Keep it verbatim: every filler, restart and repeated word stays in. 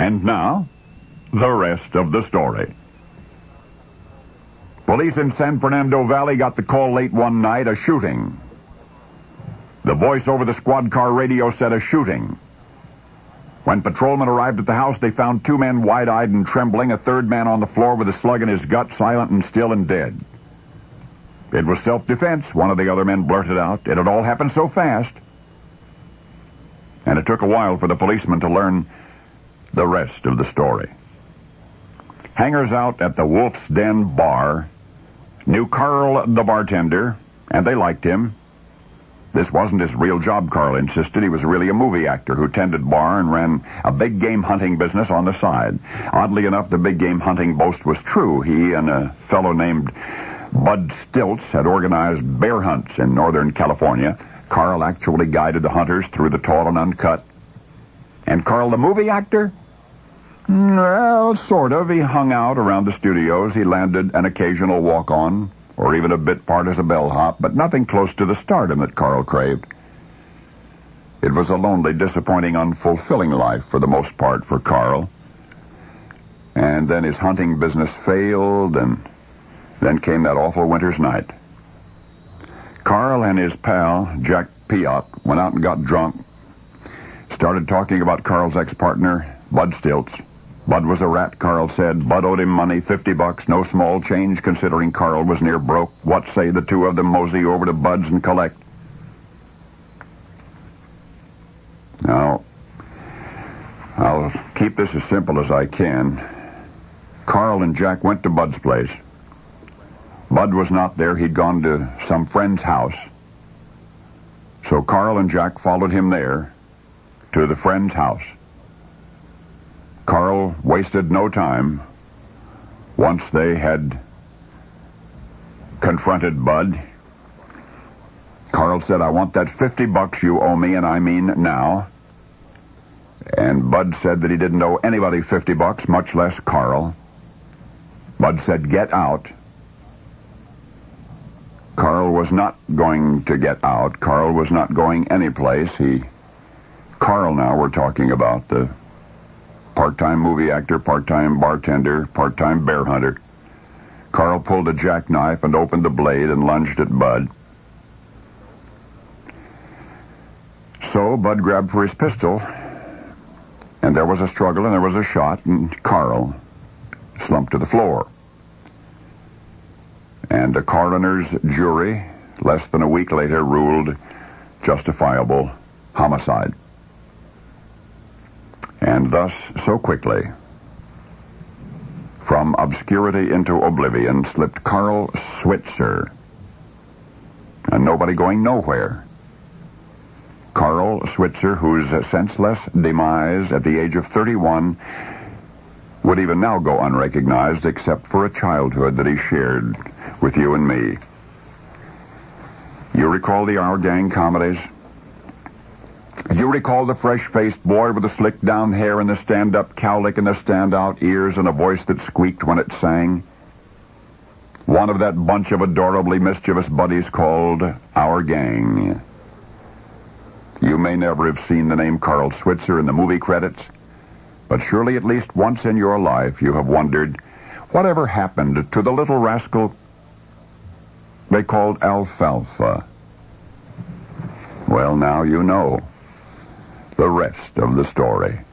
And now, the rest of the story. Police in San Fernando Valley got the call late one night, a shooting. The voice over the squad car radio said a shooting. When patrolmen arrived at the house, they found two men wide-eyed and trembling, a third man on the floor with a slug in his gut, silent and still and dead. It was self-defense, one of the other men blurted out. It had all happened so fast. And it took a while for the policeman to learn the rest of the story. Hangers out at the Wolf's Den bar knew Carl the bartender, and they liked him. This wasn't his real job, Carl insisted. He was really a movie actor who tended bar and ran a big game hunting business on the side. Oddly enough, the big game hunting boast was true. He and a fellow named Bud Stilts had organized bear hunts in Northern California. Carl actually guided the hunters through the tall and uncut. And Carl, the movie actor? Well, sort of. He hung out around the studios. He landed an occasional walk-on, or even a bit part as a bellhop, but nothing close to the stardom that Carl craved. It was a lonely, disappointing, unfulfilling life for the most part for Carl. And then his hunting business failed, and then came that awful winter's night. Carl and his pal, Jack Piot, went out and got drunk, started talking about Carl's ex-partner, Bud Stilts. Bud was a rat, Carl said. Bud owed him money, fifty bucks, no small change considering Carl was near broke. What say the two of them mosey over to Bud's and collect? Now, I'll keep this as simple as I can. Carl and Jack went to Bud's place. Bud was not there. He'd gone to some friend's house. So Carl and Jack followed him there to the friend's house. Carl wasted no time. Once they had confronted Bud, Carl said, I want that fifty bucks you owe me, and I mean now. And Bud said that he didn't owe anybody fifty bucks, much less Carl. Bud said, get out. Carl was not going to get out. Carl was not going anyplace. He, Carl now we're talking about, the part-time movie actor, part-time bartender, part-time bear hunter. Carl pulled a jackknife and opened the blade and lunged at Bud. So Bud grabbed for his pistol, and there was a struggle and there was a shot, and Carl slumped to the floor. And a coroner's jury, less than a week later, ruled justifiable homicide. And thus, so quickly, from obscurity into oblivion slipped Carl Switzer, and nobody going nowhere. Carl Switzer, whose senseless demise at the age of thirty-one would even now go unrecognized except for a childhood that he shared with you and me. You recall the Our Gang comedies? You recall the fresh-faced boy with the slicked-down hair and the stand-up cowlick and the stand-out ears and a voice that squeaked when it sang? One of that bunch of adorably mischievous buddies called Our Gang. You may never have seen the name Carl Switzer in the movie credits, but surely at least once in your life you have wondered, whatever happened to the little rascal they called Alfalfa? Well, now you know the rest of the story.